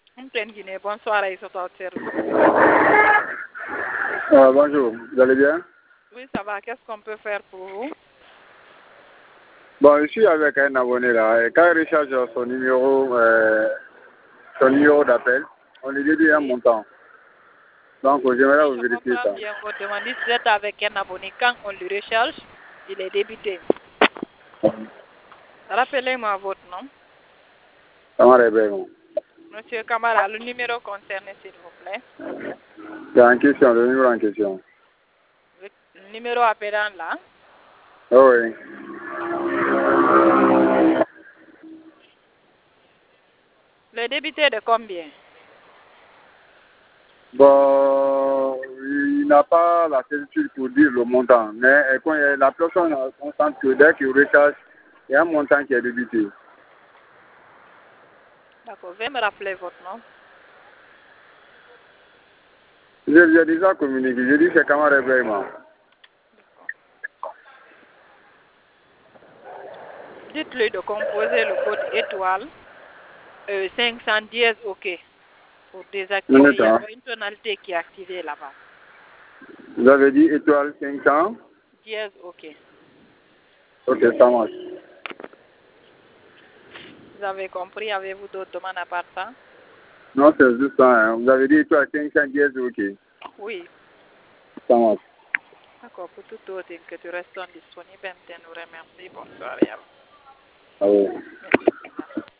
Guinée, bonsoir Aïssata Serlou. Bonjour, vous allez bien? Oui, ça va. Qu'est-ce qu'on peut faire pour vous? Bon, je suis avec un abonné là. Et quand il recharge son numéro d'appel, on lui déduit un montant. Donc, j'aimerais vous Je vérifier comprends ça. bien votre demande. Si vous êtes avec un abonné, quand on le recharge, il est débité. Rappelez-moi votre nom. Comment réveille-moi? Monsieur Kamara, le numéro concerné, s'il vous plaît. C'est en question, le numéro en question. Le numéro appelant là. Oh, oui. Le débité de combien? Bon, il n'a pas la certitude pour dire le montant. Mais quand la personne constate que dès qu'il recharge, il y a un montant qui est débité. D'accord. Veuillez me rappeler votre nom. J'ai déjà communiqué. Je dis c'est comment réveille-moi. Dites-lui de composer le code étoile 500 dièse OK pour désactiver. Il y a une tonalité qui est activée là-bas. Vous avez dit étoile 500? Dièse OK. Ok, ça marche. Vous avez compris? Avez-vous d'autres demandes à part ça? Non, c'est juste ça. Hein. Vous avez dit étoile 500 dièse, ok. Oui. Ça marche. D'accord. Pour tout autre que tu restes disponible, nous remercie. Bonsoir. Ah oui.